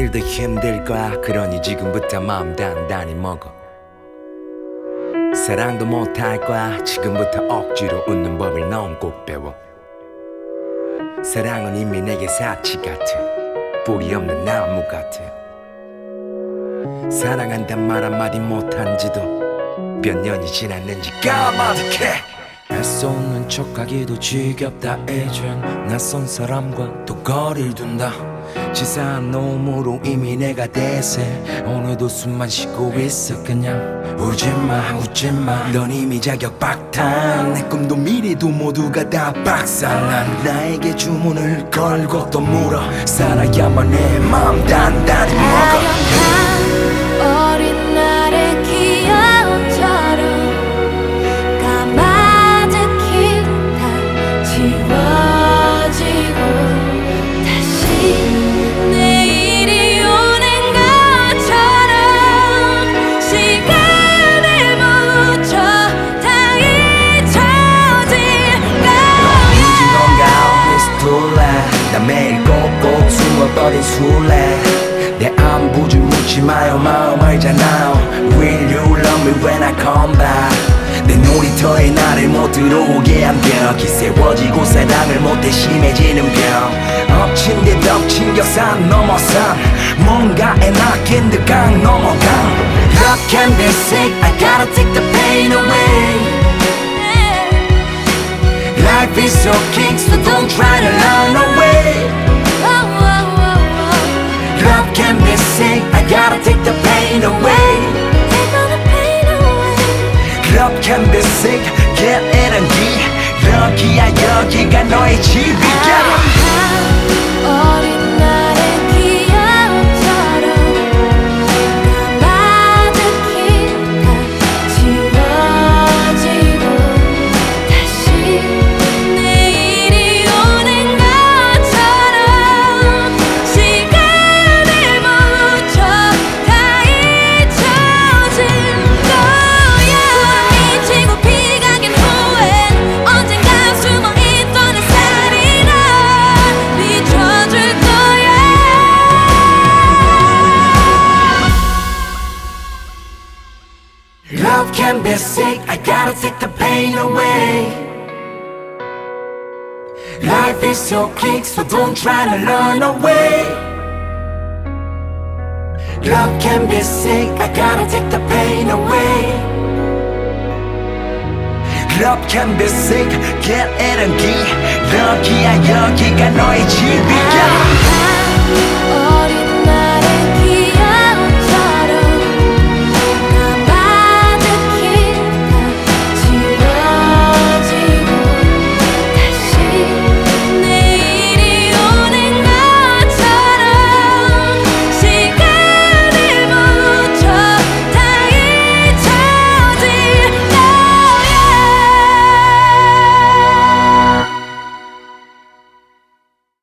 내일도 힘들 거야. 그러니 지금부터 마음 단단히 먹어. 사랑도 못할 거야. 지금부터 억지로 웃는 법을 넌 꼭 배워. 사랑은 이미 내게 사치 같아. 뿌리 없는 나무 같아. 사랑한단 말 한마디 못한 지도 몇 년이 지났는지 까마득해. 애써 웃는 척하기도 지겹다. 이젠 낯선 사람과 또 거리를 둔다. 치사한 놈으로 이미 내가 대세. 오늘도 숨만 쉬고 있어. 그냥 울지마 웃지마. 넌 이미 자격 박탈. 내 꿈도 미래도 모두가 다 박살난. 나에게 주문을 걸고 또 물어. 살아야만 내 마음 단단히 먹어. 어린 날의 기억처럼 까마득히 다 지워지고 다시 내일이 오는 것처럼 시간을 묻혀 다 잊혀질 거야. 잊은 건가? It's too late. 나 매일 꼭꼭 숨어버린 술래. 내 안부를 묻지 마요. 마음 알잖아요. Will you love me when I come back? 내 놀이터에 나를 못 들어오게 한 벽. 기세워지고 사랑을 못해 심해지는 병. 엎친 데 덮친 격산 넘어 산. 뭔가에 낚인 듯 강 넘어 강. Love can be sick. I gotta take the pain away. Life is so king, so don't try to run away. Love can be sick, I gotta take the pain away. Love can be sick, get energy. 여기야 여기가 너의 집이야. 어린 날의 기억처럼 까마득히 다 지워지고 다시 내일이 오는 것처럼 시간을 묻혀 다 잊혀질 거야. 구름이 지고 비가 긴 후엔 언젠가 숨어있던 햇살이 널 비춰줄 거야. Love can be sick, I gotta take the pain away. Life is so quick, so don't try to run away. Love can be sick, I gotta take the pain away. Love can be sick, get energy. 여기야 여기가 너의 집이야.